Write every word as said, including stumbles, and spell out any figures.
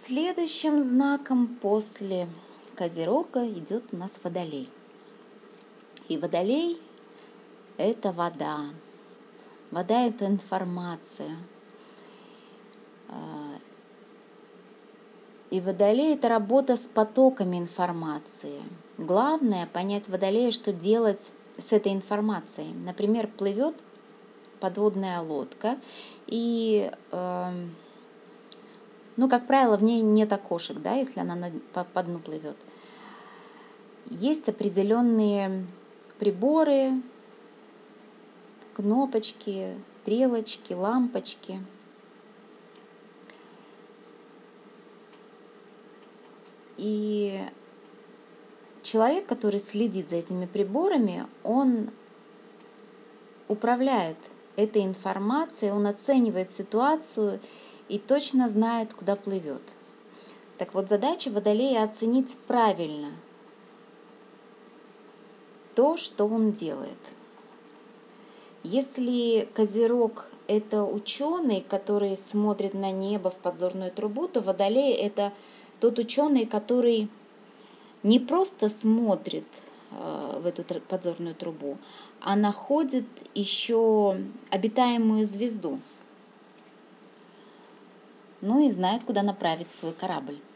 Следующим знаком после Козерога идет у нас Водолей. И Водолей – это вода. Вода – это информация. И Водолей – это работа с потоками информации. Главное – понять Водолея, что делать с этой информацией. Например, плывет подводная лодка, и, э, ну, как правило, в ней нет окошек, да, если она на, по, по дну плывет. Есть определенные приборы, кнопочки, стрелочки, лампочки. И человек, который следит за этими приборами, он управляет этой информацией, он оценивает ситуацию и точно знает, куда плывет. Так вот, задача Водолея оценить правильно то, что он делает. Если Козерог – это ученый, который смотрит на небо в подзорную трубу, то Водолей – это тот ученый, который не просто смотрит в эту подзорную трубу, а находит еще обитаемую звезду. Ну и знает, куда направить свой корабль.